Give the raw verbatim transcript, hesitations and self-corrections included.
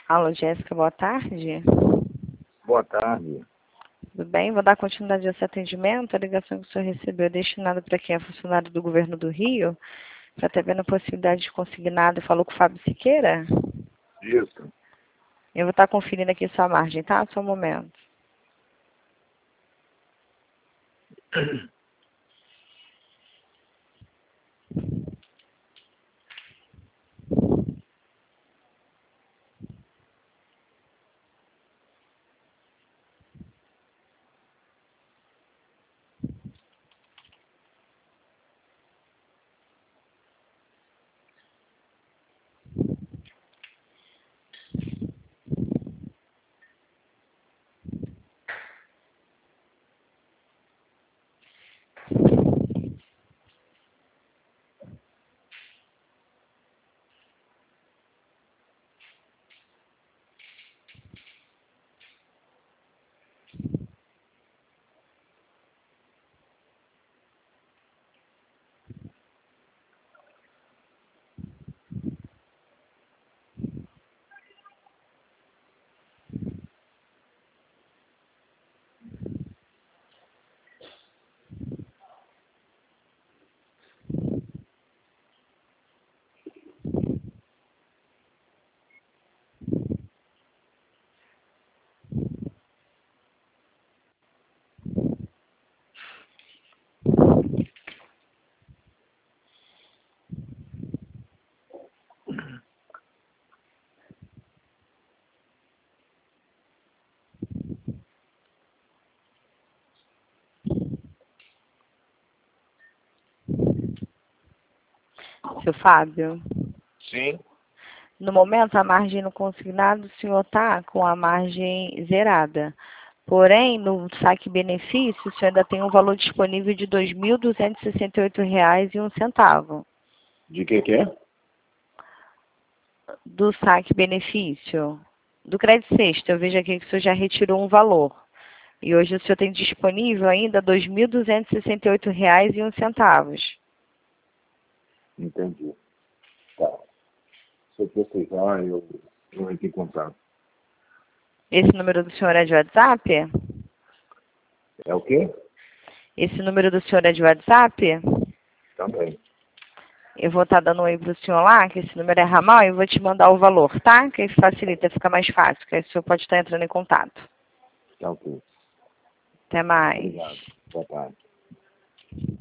Alô, Jéssica, boa tarde. Boa tarde. Tudo bem? Vou dar continuidade a esse atendimento. A ligação que o senhor recebeu é destinada para quem é funcionário do Governo do Rio, para ter vendo a possibilidade de consignado. Falou com o Fábio Siqueira? Isso. Eu vou estar conferindo aqui sua margem, tá? Só um momento. Seu Fábio? Sim. No momento, a margem no consignado, o senhor está com a margem zerada. Porém, no saque benefício, o senhor ainda tem um valor disponível de dois mil duzentos e sessenta e oito reais e um centavo. De que que é? Do saque benefício. Do crédito sexta, eu vejo aqui que o senhor já retirou um valor. E hoje o senhor tem disponível ainda dois mil duzentos e sessenta e oito reais e um centavos. Entendi. Tá. Se eu precisar, eu, eu entro em contato. Esse número do senhor é de WhatsApp? É o quê? Esse número do senhor é de WhatsApp? Também. Eu vou estar dando um oi para o senhor lá, que esse número é ramal, e eu vou te mandar o valor, tá? Que aí facilita, fica mais fácil, que aí o senhor pode estar entrando em contato. Tá ok. Até mais. Obrigado. Boa tarde.